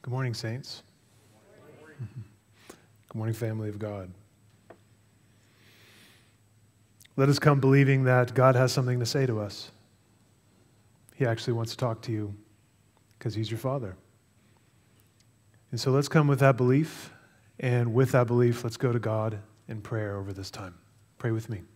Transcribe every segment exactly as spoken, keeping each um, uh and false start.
Good morning, saints. Good morning, family of God. Let us come believing that God has something to say to us. He actually wants to talk to you because he's your Father. And so let's come with that belief, and with that belief, let's go to God in prayer over this time. Pray with me.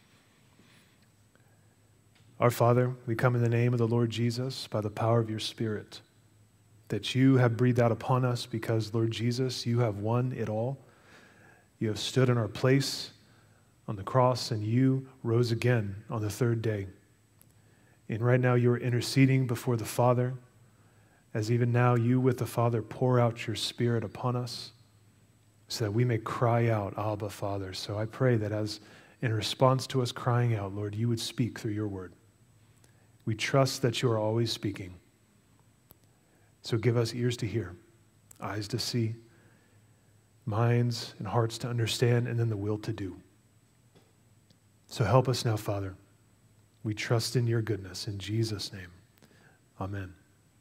Our Father, we come in the name of the Lord Jesus by the power of your Spirit, that you have breathed out upon us because, Lord Jesus, you have won it all. You have stood in our place on the cross, and you rose again on the third day. And right now you are interceding before the Father, as even now you with the Father pour out your Spirit upon us so that we may cry out, Abba, Father. So I pray that as in response to us crying out, Lord, you would speak through your word. We trust that you are always speaking. So give us ears to hear, eyes to see, minds and hearts to understand, and then the will to do. So help us now, Father. We trust in your goodness. In Jesus' name, amen.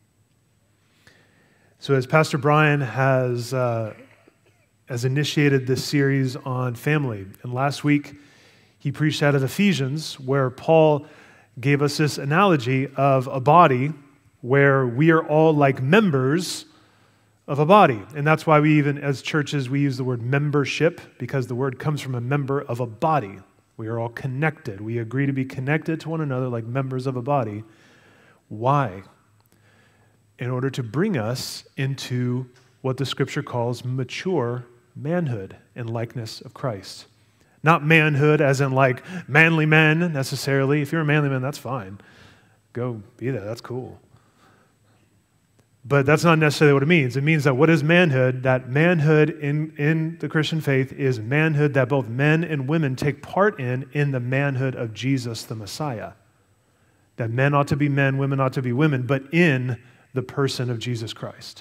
So as Pastor Brian has, uh, has initiated this series on family, and last week he preached out of Ephesians, where Paul gave us this analogy of a body where we are all like members of a body. And that's why we even, as churches, we use the word membership, because the word comes from a member of a body. We are all connected. We agree to be connected to one another like members of a body. Why? In order to bring us into what the Scripture calls mature manhood and likeness of Christ. Not manhood as in like manly men necessarily. If you're a manly man, that's fine. Go be that. That's cool. But that's not necessarily what it means. It means that what is manhood? That manhood in, in the Christian faith is manhood that both men and women take part in, in the manhood of Jesus the Messiah. That men ought to be men, women ought to be women, but in the person of Jesus Christ.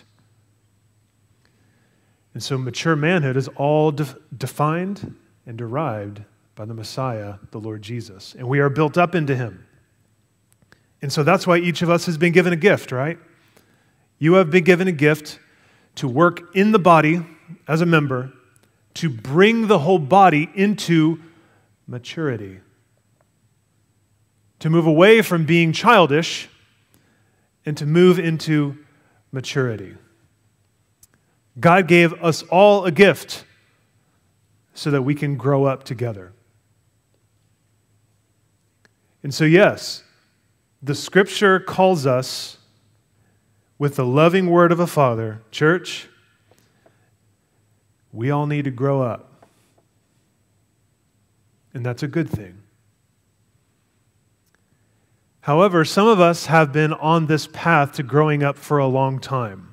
And so mature manhood is all de- defined and derived by the Messiah, the Lord Jesus. And we are built up into him. And so that's why each of us has been given a gift, right? You have been given a gift to work in the body as a member, to bring the whole body into maturity, to move away from being childish and to move into maturity. God gave us all a gift so that we can grow up together. And so, yes, the Scripture calls us with the loving word of a father, church, we all need to grow up. And that's a good thing. However, some of us have been on this path to growing up for a long time.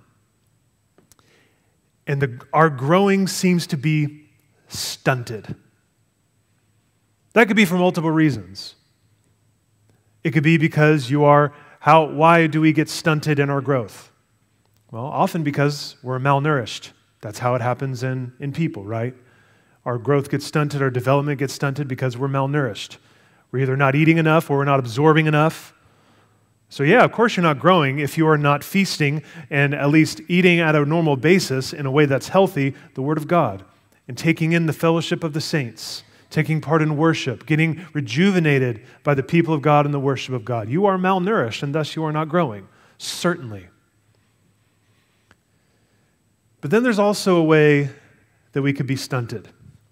And the, our growing seems to be stunted. That could be for multiple reasons. It could be because you are How, why do we get stunted in our growth? Well, often because we're malnourished. That's how it happens in, in people, right? Our growth gets stunted, our development gets stunted because we're malnourished. We're either not eating enough or we're not absorbing enough. So yeah, of course you're not growing if you are not feasting and at least eating at a normal basis in a way that's healthy, the Word of God, and taking in the fellowship of the saints, taking part in worship, getting rejuvenated by the people of God and the worship of God. You are malnourished, and thus you are not growing, certainly. But then there's also a way that we could be stunted.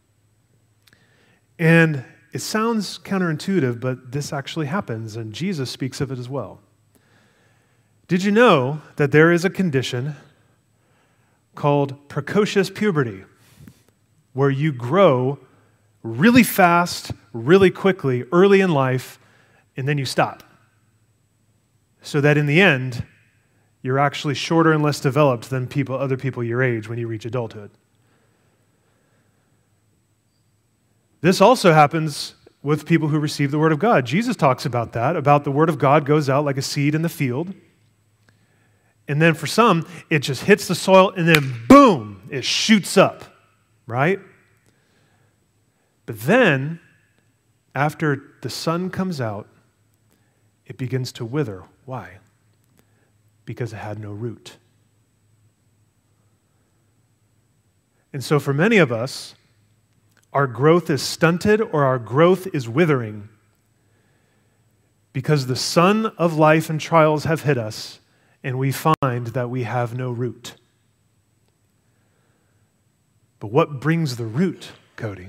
And it sounds counterintuitive, but this actually happens, and Jesus speaks of it as well. Did you know that there is a condition called precocious puberty, where you grow really fast, really quickly, early in life, and then you stop. So that in the end, you're actually shorter and less developed than people, other people your age when you reach adulthood. This also happens with people who receive the Word of God. Jesus talks about that, about the Word of God goes out like a seed in the field. And then for some, it just hits the soil and then boom, it shoots up, right? But then, after the sun comes out, it begins to wither. Why? Because it had no root. And so for many of us, our growth is stunted or our growth is withering because the sun of life and trials have hit us and we find that we have no root. But what brings the root, Cody?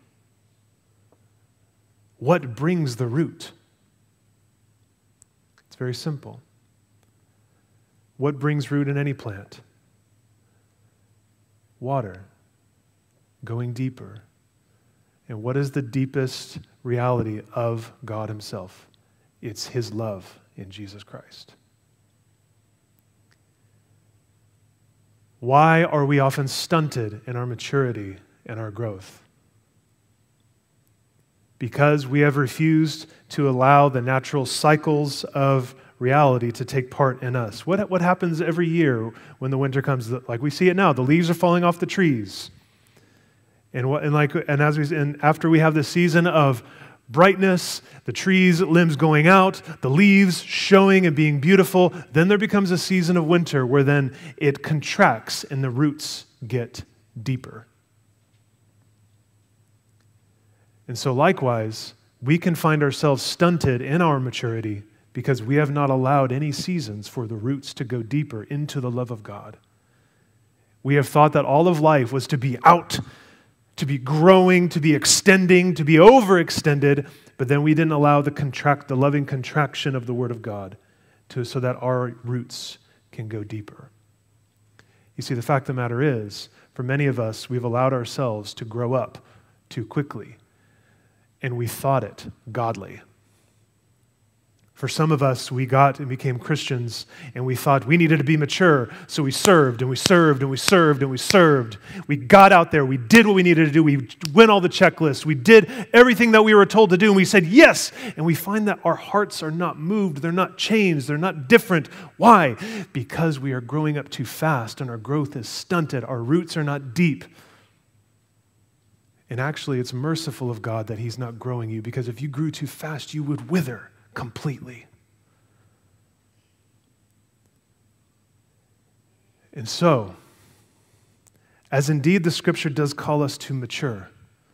What brings the root? It's very simple. What brings root in any plant? Water, going deeper. And what is the deepest reality of God himself? It's his love in Jesus Christ. Why are we often stunted in our maturity and our growth? Because we have refused to allow the natural cycles of reality to take part in us. What, what happens every year when the winter comes? Like we see it now, the leaves are falling off the trees. And what and like and as we and after we have this season of brightness, the trees' limbs going out, the leaves showing and being beautiful, then there becomes a season of winter where then it contracts and the roots get deeper. And so likewise, we can find ourselves stunted in our maturity because we have not allowed any seasons for the roots to go deeper into the love of God. We have thought that all of life was to be out, to be growing, to be extending, to be overextended, but then we didn't allow the contract, the loving contraction of the Word of God to, so that our roots can go deeper. You see, the fact of the matter is, for many of us, we've allowed ourselves to grow up too quickly, and we thought it godly. For some of us, we got and became Christians, and we thought we needed to be mature, so we served, and we served, and we served, and we served. We got out there, we did what we needed to do, we went all the checklists, we did everything that we were told to do, and we said yes, and we find that our hearts are not moved, they're not changed, they're not different. Why? Because we are growing up too fast, and our growth is stunted, our roots are not deep. And actually, it's merciful of God that he's not growing you, because if you grew too fast, you would wither completely. And so, as indeed the Scripture does call us to mature,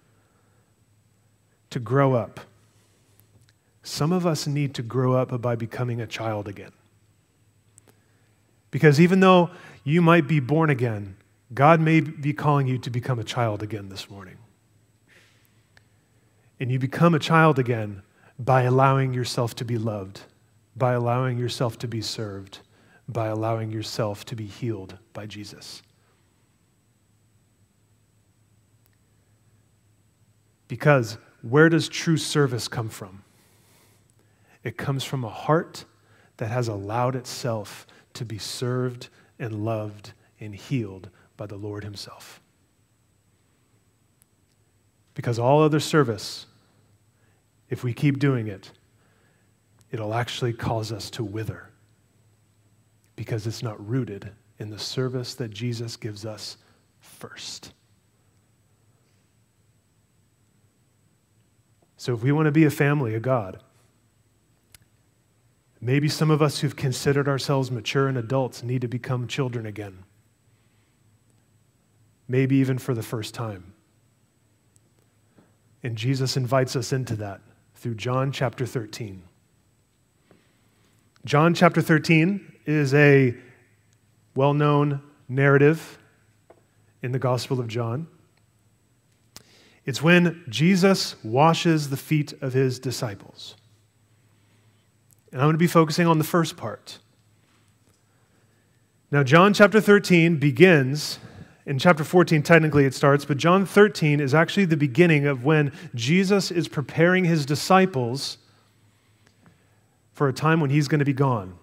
to grow up, some of us need to grow up by becoming a child again. Because even though you might be born again, God may be calling you to become a child again this morning. And you become a child again by allowing yourself to be loved, by allowing yourself to be served, by allowing yourself to be healed by Jesus. Because where does true service come from? It comes from a heart that has allowed itself to be served and loved and healed by the Lord himself. Because all other service, if we keep doing it, it'll actually cause us to wither because it's not rooted in the service that Jesus gives us first. So if we want to be a family of God, maybe some of us who've considered ourselves mature and adults need to become children again. Maybe even for the first time. And Jesus invites us into that through John chapter thirteen. John chapter thirteen is a well-known narrative in the Gospel of John. It's when Jesus washes the feet of his disciples. And I'm going to be focusing on the first part. Now, John chapter thirteen begins, in chapter fourteen technically it starts, but John thirteen is actually the beginning of when Jesus is preparing his disciples for a time when he's going to be gone.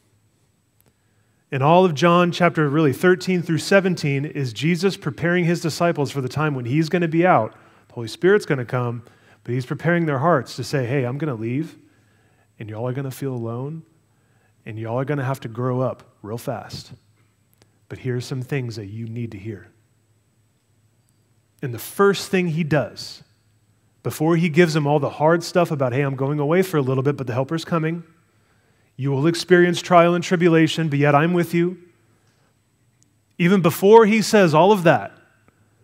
And all of John chapter really thirteen through seventeen is Jesus preparing his disciples for the time when he's going to be out. The Holy Spirit's going to come, but he's preparing their hearts to say, hey, I'm going to leave, and y'all are going to feel alone, and y'all are going to have to grow up real fast. But here's some things that you need to hear. And the first thing he does, before he gives them all the hard stuff about, hey, I'm going away for a little bit, but the Helper's coming. You will experience trial and tribulation, but yet I'm with you. Even before he says all of that,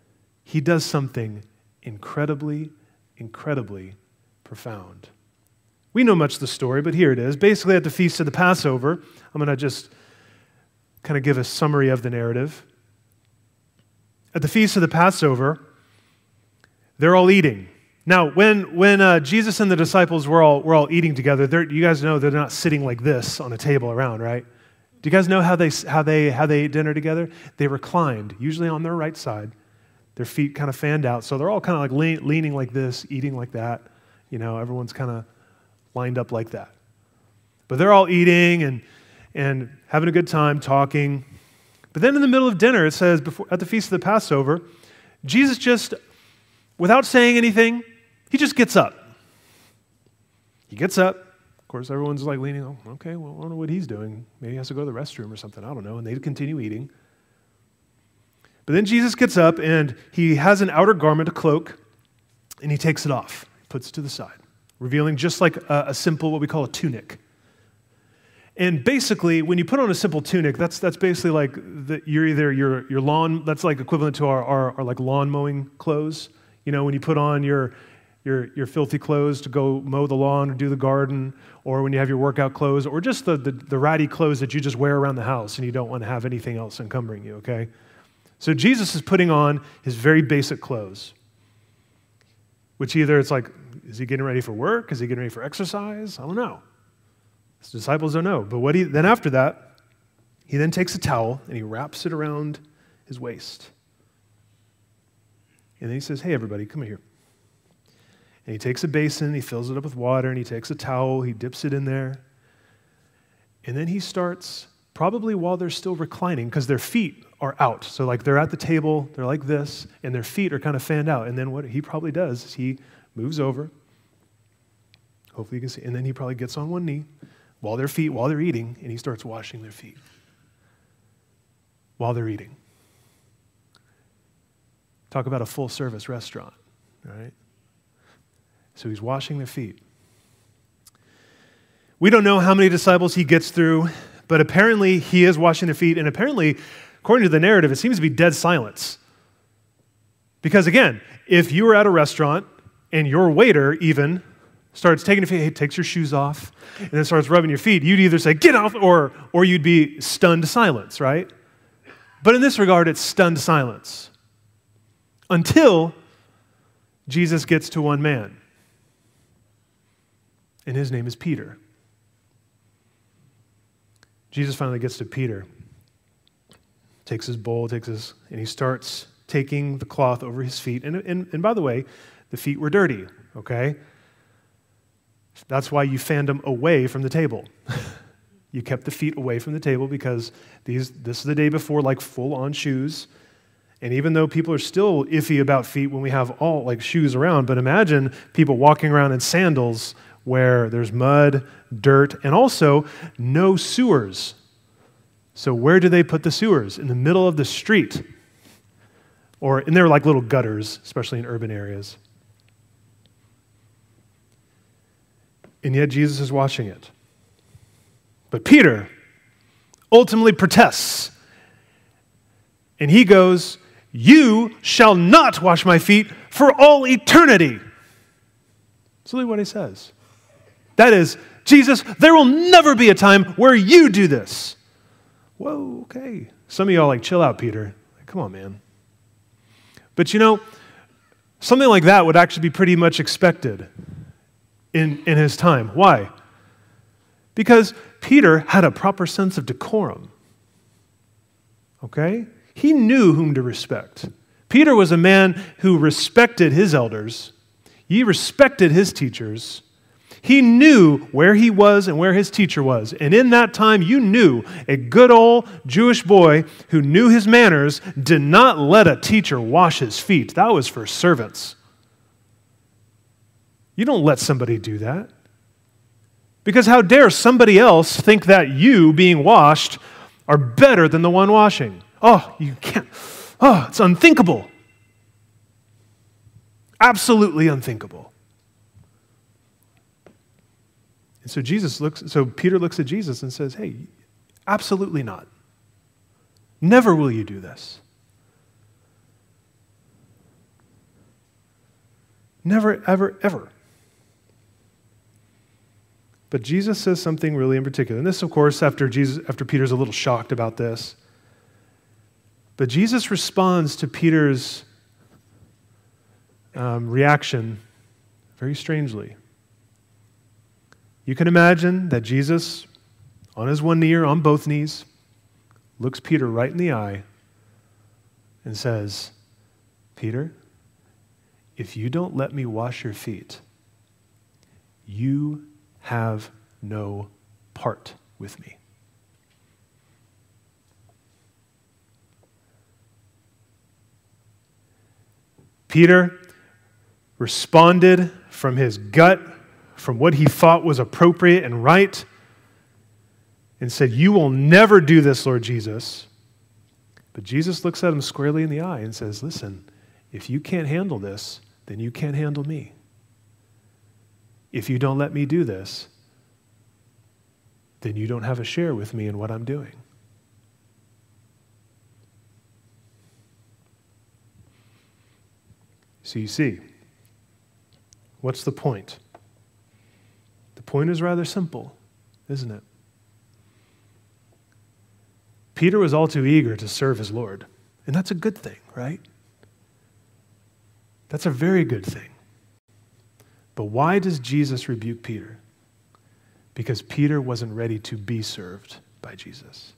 he does something incredibly, incredibly profound. We know much of the story, but here it is. Basically, at the Feast of the Passover, I'm going to just kind of give a summary of the narrative. At the Feast of the Passover, they're all eating. Now, when when uh, Jesus and the disciples were all were all eating together, you guys know they're not sitting like this on a table around, right? Do you guys know how they how they how they ate dinner together? They reclined, usually on their right side, their feet kind of fanned out, so they're all kind of like lean, leaning like this, eating like that. You know, everyone's kind of lined up like that. But they're all eating and and having a good time, talking. But then in the middle of dinner, it says before at the Feast of the Passover, Jesus just, without saying anything, he just gets up. He gets up. Of course, everyone's like leaning, oh, okay, well, I don't know what he's doing. Maybe he has to go to the restroom or something. I don't know. And they continue eating. But then Jesus gets up and he has an outer garment, a cloak, and he takes it off, puts it to the side, revealing just like a, a simple, what we call a tunic. And basically, when you put on a simple tunic, that's that's basically like the, you're either your your lawn. That's like equivalent to our, our our like lawn mowing clothes. You know, when you put on your your your filthy clothes to go mow the lawn or do the garden, or when you have your workout clothes, or just the the, the ratty clothes that you just wear around the house and you don't want to have anything else encumbering you. Okay, so Jesus is putting on his very basic clothes, which either it's like, is he getting ready for work? Is he getting ready for exercise? I don't know. His disciples don't know. But what he then after that, he then takes a towel and he wraps it around his waist. And then he says, hey, everybody, come here. And he takes a basin, he fills it up with water, and he takes a towel, he dips it in there. And then he starts, probably while they're still reclining, because their feet are out. So like they're at the table, they're like this, and their feet are kind of fanned out. And then what he probably does is he moves over. Hopefully you can see. And then he probably gets on one knee while their feet, while they're eating, and he starts washing their feet while they're eating. Talk about a full-service restaurant, right? So he's washing their feet. We don't know how many disciples he gets through, but apparently he is washing their feet, and apparently, according to the narrative, it seems to be dead silence. Because again, if you were at a restaurant and your waiter even starts taking your feet, hey, takes your shoes off, and then starts rubbing your feet, you'd either say, get off, or, or you'd be stunned silence, right? But in this regard, it's stunned silence. Until Jesus gets to one man. And his name is Peter. Jesus finally gets to Peter. Takes his bowl, takes his, and he starts taking the cloth over his feet. And, and, and by the way, the feet were dirty, okay? That's why you fanned them away from the table. You kept the feet away from the table because these this is the day before like full-on shoes. And even though people are still iffy about feet when we have all like shoes around, but imagine people walking around in sandals where there's mud, dirt, and also no sewers. So where do they put the sewers? In the middle of the street. Or, and they're like little gutters, especially in urban areas. And yet Jesus is watching it. But Peter ultimately protests. And he goes, you shall not wash my feet for all eternity. That's really what he says. That is, Jesus, there will never be a time where you do this. Whoa, okay. Some of y'all like, chill out, Peter. Like, come on, man. But you know, something like that would actually be pretty much expected in, in his time. Why? Because Peter had a proper sense of decorum. Okay? He knew whom to respect. Peter was a man who respected his elders. He respected his teachers. He knew where he was and where his teacher was. And in that time, you knew a good old Jewish boy who knew his manners did not let a teacher wash his feet. That was for servants. You don't let somebody do that. Because how dare somebody else think that you being washed are better than the one washing? Oh, you can't. Oh, it's unthinkable. Absolutely unthinkable. And so Jesus looks, so Peter looks at Jesus and says, hey, absolutely not. Never will you do this. Never, ever, ever. But Jesus says something really in particular. And this, of course, after Jesus, after Peter's a little shocked about this. But Jesus responds to Peter's um, reaction very strangely. You can imagine that Jesus, on his one knee or on both knees, looks Peter right in the eye and says, Peter, if you don't let me wash your feet, you have no part with me. Peter responded from his gut, from what he thought was appropriate and right, and said, you will never do this, Lord Jesus. But Jesus looks at him squarely in the eye and says, listen, if you can't handle this, then you can't handle me. If you don't let me do this, then you don't have a share with me in what I'm doing. So you see, what's the point? The point is rather simple, isn't it? Peter was all too eager to serve his Lord, and that's a good thing, right? That's a very good thing. But why does Jesus rebuke Peter? Because Peter wasn't ready to be served by Jesus.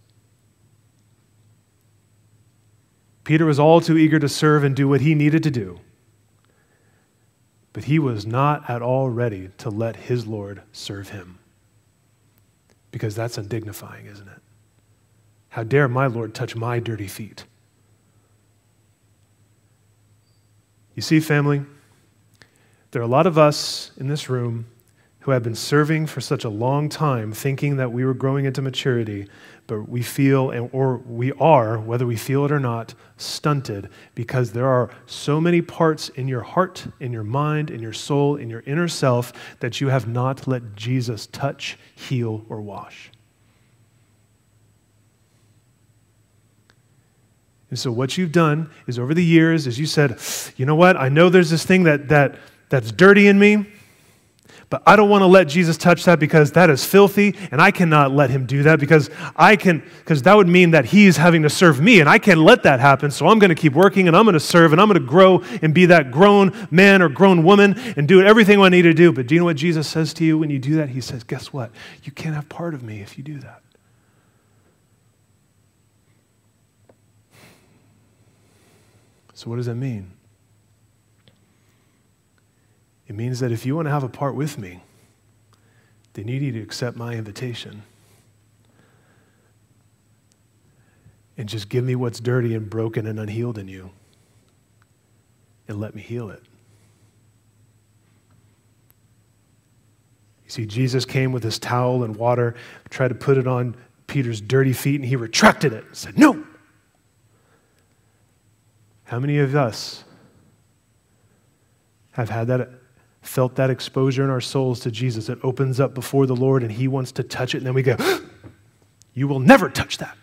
Peter was all too eager to serve and do what he needed to do. But he was not at all ready to let his Lord serve him. Because that's undignifying, isn't it? How dare my Lord touch my dirty feet? You see, family, there are a lot of us in this room who have been serving for such a long time, thinking that we were growing into maturity, but we feel, or we are, whether we feel it or not, stunted because there are so many parts in your heart, in your mind, in your soul, in your inner self that you have not let Jesus touch, heal, or wash. And so what you've done is over the years, is you said, you know what, I know there's this thing that that that's dirty in me, but I don't want to let Jesus touch that because that is filthy, and I cannot let him do that because I can, because that would mean that he's having to serve me, and I can't let that happen, so I'm going to keep working, and I'm going to serve, and I'm going to grow and be that grown man or grown woman and do everything I need to do. But do you know what Jesus says to you when you do that? He says, guess what? You can't have part of me if you do that. So what does that mean? It means that if you want to have a part with me, then you need to accept my invitation and just give me what's dirty and broken and unhealed in you and let me heal it. You see, Jesus came with his towel and water, tried to put it on Peter's dirty feet, and he retracted it and said, no. How many of us have had that, felt that exposure in our souls to Jesus? It opens up before the Lord and he wants to touch it, and then we go, you will never touch that.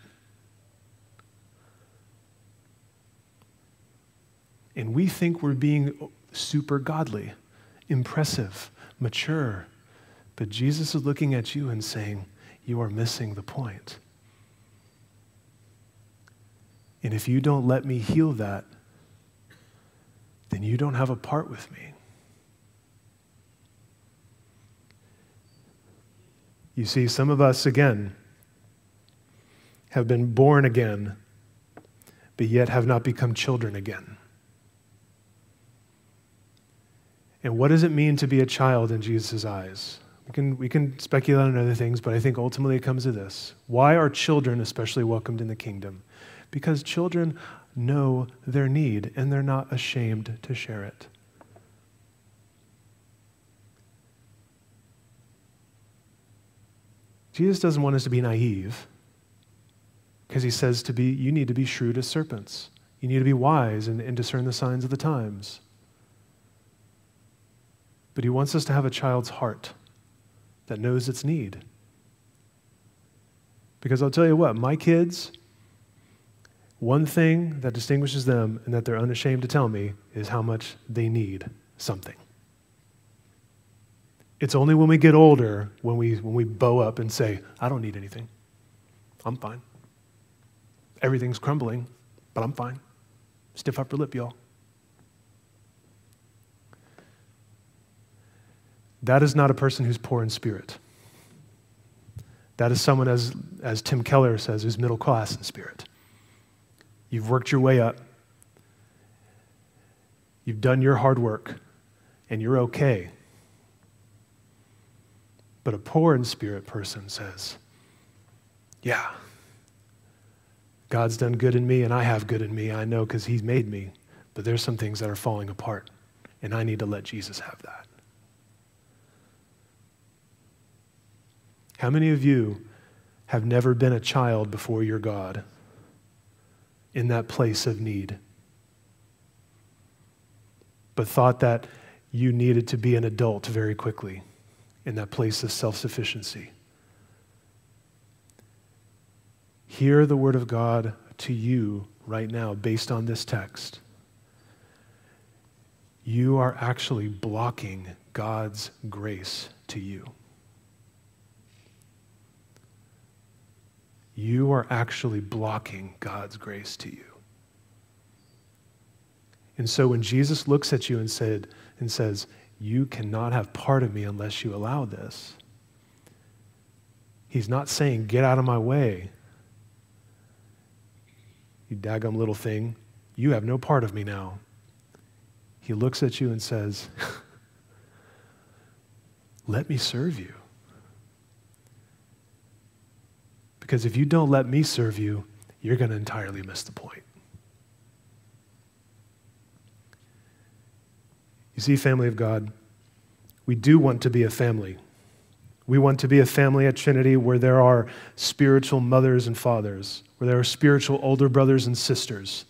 And we think we're being super godly, impressive, mature. But Jesus is looking at you and saying, you are missing the point. And if you don't let me heal that, then you don't have a part with me. You see, some of us, again, have been born again, but yet have not become children again. And what does it mean to be a child in Jesus' eyes? We can, we can speculate on other things, but I think ultimately it comes to this. Why are children especially welcomed in the kingdom? Because children know their need and they're not ashamed to share it. Jesus doesn't want us to be naive because he says to be, you need to be shrewd as serpents. You need to be wise and, and discern the signs of the times. But he wants us to have a child's heart that knows its need. Because I'll tell you what, my kids, one thing that distinguishes them and that they're unashamed to tell me is how much they need something. It's only when we get older when we when we bow up and say, I don't need anything. I'm fine. Everything's crumbling, but I'm fine. Stiff upper lip, y'all. That is not a person who's poor in spirit. That is someone, as, as Tim Keller says, who's middle class in spirit. You've worked your way up. You've done your hard work, and you're okay. But a poor in spirit person says, yeah, God's done good in me, and I have good in me. I know because he's made me. But there's some things that are falling apart, and I need to let Jesus have that. How many of you have never been a child before your God in that place of need, but thought that you needed to be an adult very quickly in that place of self-sufficiency? Hear the word of God to you right now based on this text. You are actually blocking God's grace to you. You are actually blocking God's grace to you. And so when Jesus looks at you and said and says, you cannot have part of me unless you allow this, he's not saying, get out of my way. You daggum little thing, you have no part of me now. He looks at you and says, let me serve you. Because if you don't let me serve you, you're going to entirely miss the point. You see, family of God, we do want to be a family. We want to be a family at Trinity where there are spiritual mothers and fathers, where there are spiritual older brothers and sisters.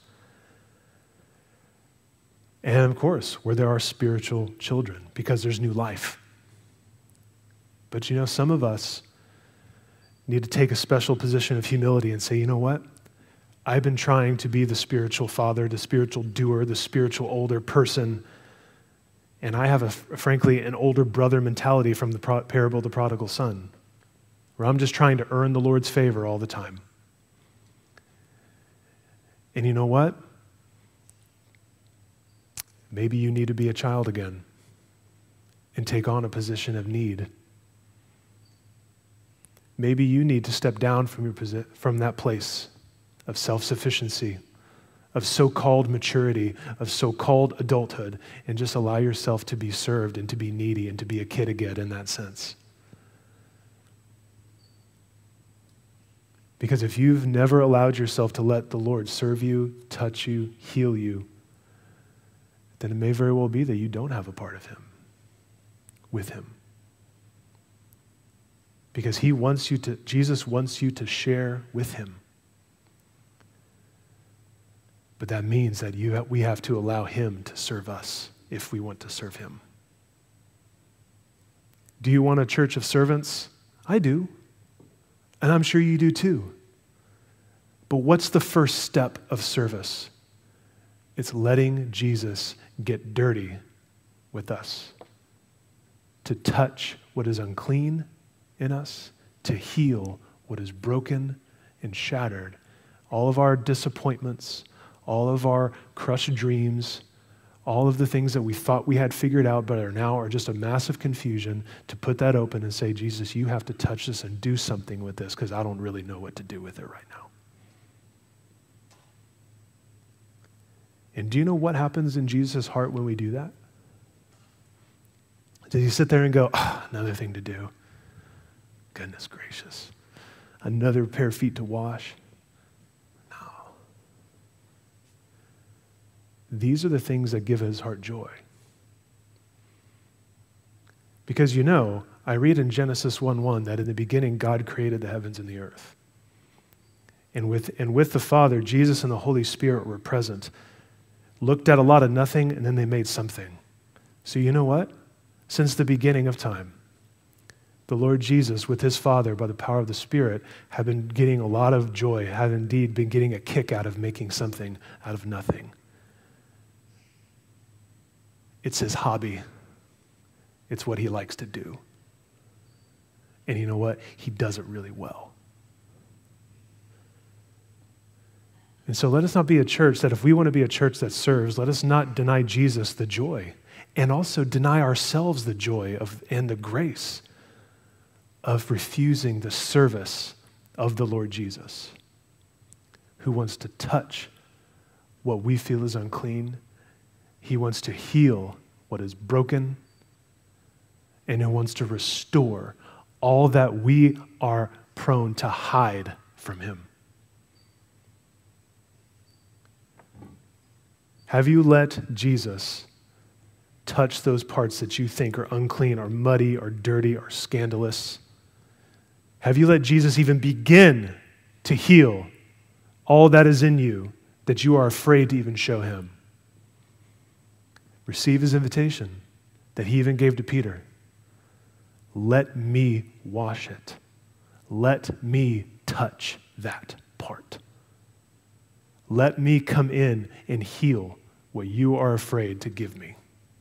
And of course, where there are spiritual children, because there's new life. But you know, some of us need to take a special position of humility and say, you know what? I've been trying to be the spiritual father, the spiritual doer, the spiritual older person, and I have, a, frankly, an older brother mentality from the pro- parable of the prodigal son, where I'm just trying to earn the Lord's favor all the time. And you know what? Maybe you need to be a child again and take on a position of need. Maybe you need to step down from your posi- from that place of self-sufficiency, of so-called maturity, of so-called adulthood, and just allow yourself to be served and to be needy and to be a kid again in that sense. Because if you've never allowed yourself to let the Lord serve you, touch you, heal you, then it may very well be that you don't have a part of him, with him. Because he wants you to, Jesus wants you to share with him. But that means that you have, we have to allow him to serve us if we want to serve him. Do you want a church of servants? I do. And I'm sure you do too. But what's the first step of service? It's letting Jesus get dirty with us, to touch what is unclean in us, to heal what is broken and shattered. All of our disappointments, all of our crushed dreams, all of the things that we thought we had figured out but are now are just a massive confusion, to put that open and say, Jesus, you have to touch this and do something with this because I don't really know what to do with it right now. And do you know what happens in Jesus' heart when we do that? Does he sit there and go, ah, another thing to do? Goodness gracious. Another pair of feet to wash? No. These are the things that give his heart joy. Because you know, I read in Genesis one one that in the beginning God created the heavens and the earth. And with, and with the Father, Jesus and the Holy Spirit were present, looked at a lot of nothing, and then they made something. So you know what? Since the beginning of time, the Lord Jesus, with his Father, by the power of the Spirit, have been getting a lot of joy, have indeed been getting a kick out of making something out of nothing. It's his hobby. It's what he likes to do. And you know what? He does it really well. And so let us not be a church that if we want to be a church that serves, let us not deny Jesus the joy and also deny ourselves the joy of and the grace of refusing the service of the Lord Jesus, who wants to touch what we feel is unclean. He wants to heal what is broken, and who wants to restore all that we are prone to hide from him. Have you let Jesus touch those parts that you think are unclean or muddy or dirty or scandalous? Have you let Jesus even begin to heal all that is in you that you are afraid to even show him? Receive his invitation that he even gave to Peter. Let me wash it. Let me touch that part. Let me come in and heal what you are afraid to give me.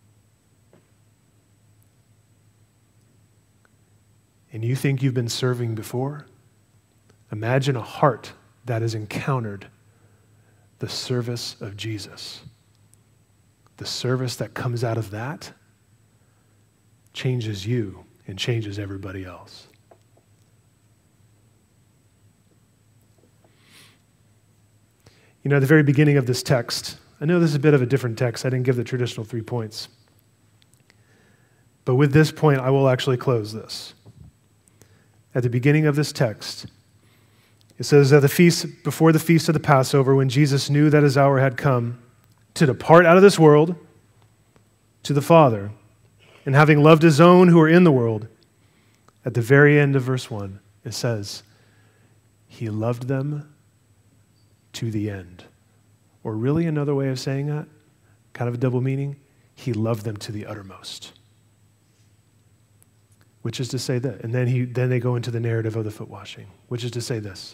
And you think you've been serving before? Imagine a heart that has encountered the service of Jesus. The service that comes out of that changes you and changes everybody else. You know, at the very beginning of this text, I know this is a bit of a different text. I didn't give the traditional three points. But with this point, I will actually close this. At the beginning of this text, it says, at the feast, before the feast of the Passover, when Jesus knew that his hour had come to depart out of this world to the Father, and having loved his own who are in the world, at the very end of verse one, it says, he loved them to the end. Or really another way of saying that, kind of a double meaning, he loved them to the uttermost. Which is to say that, and then he then they go into the narrative of the foot washing, which is to say this.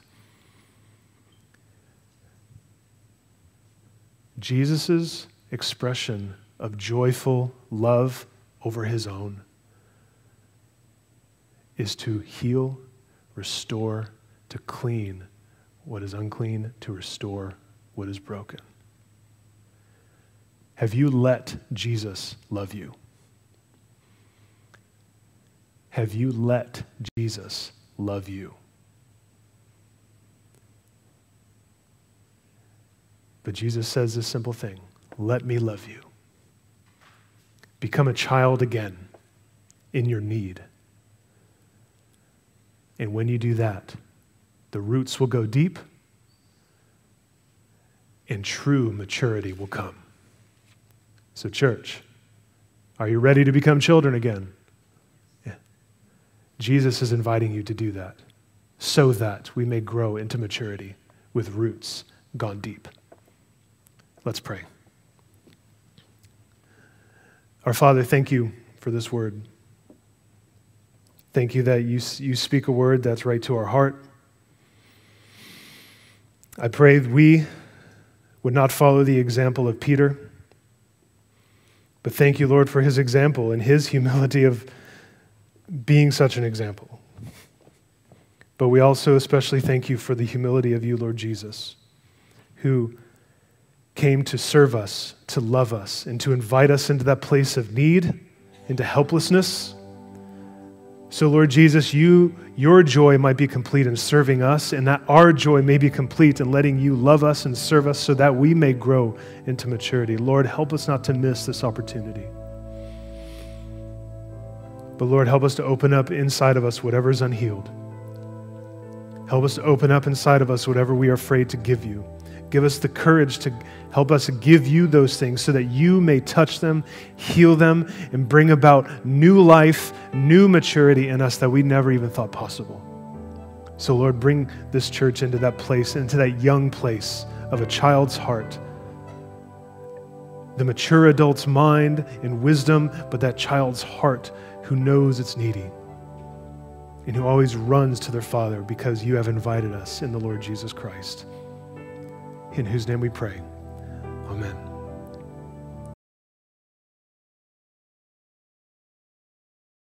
Jesus' expression of joyful love over his own is to heal, restore, to clean what is unclean, to restore what is broken. Have you let Jesus love you? Have you let Jesus love you? But Jesus says this simple thing, let me love you. Become a child again in your need. And when you do that, the roots will go deep and true maturity will come. So church, are you ready to become children again? Yeah. Jesus is inviting you to do that so that we may grow into maturity with roots gone deep. Let's pray. Our Father, thank you for this word. Thank you that you, you speak a word that's right to our heart. I pray that we would not follow the example of Peter, but thank you, Lord, for his example and his humility of being such an example. But we also especially thank you for the humility of you, Lord Jesus, who came to serve us, to love us, and to invite us into that place of need, into helplessness. So, Lord Jesus, you, your joy might be complete in serving us, and that our joy may be complete in letting you love us and serve us so that we may grow into maturity. Lord, help us not to miss this opportunity. But Lord, help us to open up inside of us whatever is unhealed. Help us to open up inside of us whatever we are afraid to give you. Give us the courage to help us give you those things so that you may touch them, heal them, and bring about new life, new maturity in us that we never even thought possible. So Lord, bring this church into that place, into that young place of a child's heart. The mature adult's mind and wisdom, but that child's heart who knows it's needy and who always runs to their Father because you have invited us in the Lord Jesus Christ. In whose name we pray. Amen.